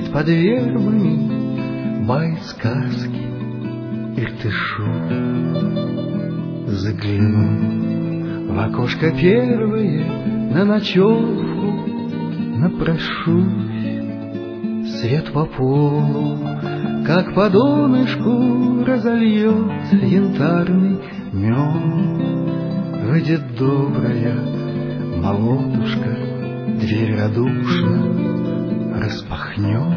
под вербами бает сказки Иртышу. Загляну в окошко первое на ночевку, напрошусь. Свет по полу, как по донышку, разольет янтарный мед. Выйдет добрая молодушка, дверь радушно распахнет.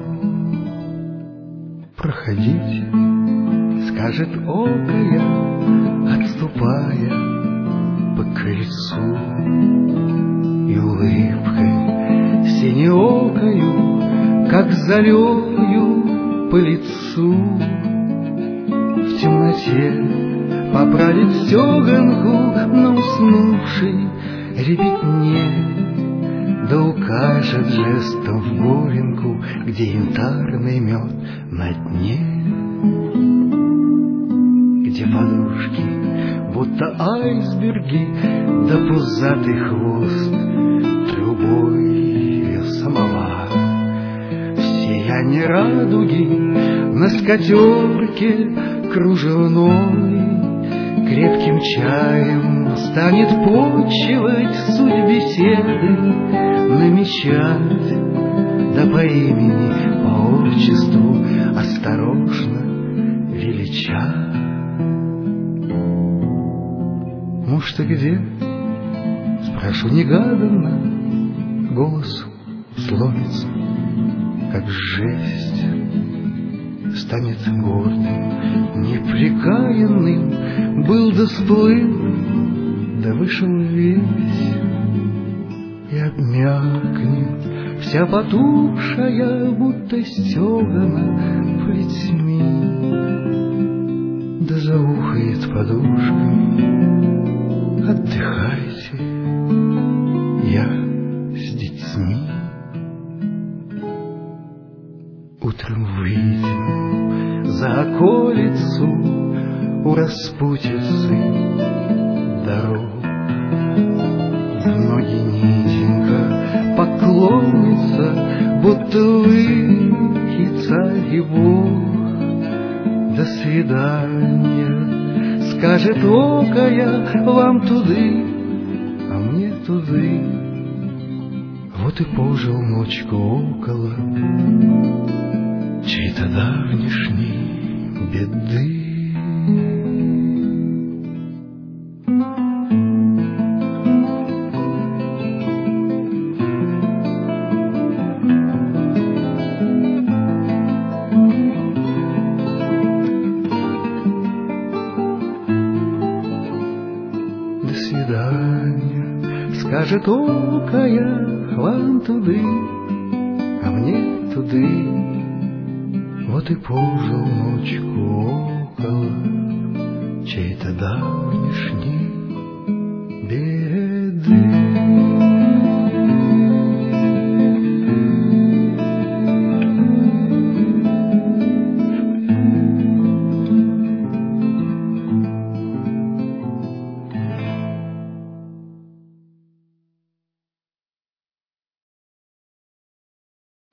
Проходите, скажет окая, отступая по крыльцу, и улыбкой синеокою, как залею по лицу, в темноте поправит стеганку на уснувшей ребятне, да укажет жестом в горенку, где янтарный мед на дне. Где подушки, будто айсберги, да пузатый хвост трубой вел самовар. В сиянии радуги на скатерке кружевной крепким чаем станет почивать суть беседы, намечать, да по имени, по отчеству осторожно величать. Муж, ты где? Спрошу негаданно, голос сломится, как жесть. Станет гордым, непрекаянным, был да сплыл, да вышел весь, и обмякнет вся потухшая, будто стегана плетьми, да заухает подушками. Отдыхайте, я с детьми. Утром выйдем за околицу, у распутицы дорог. В ноги низенько поклонится, будто вы и царь и Бог. До свидания, скажет окая вам туды, а мне туды. Вот и пожил ночку около чьей-то давнишней беды. До свидания, скажет окая вам туды, а мне туды. Вот и пожил ночку около чьей-то давнишней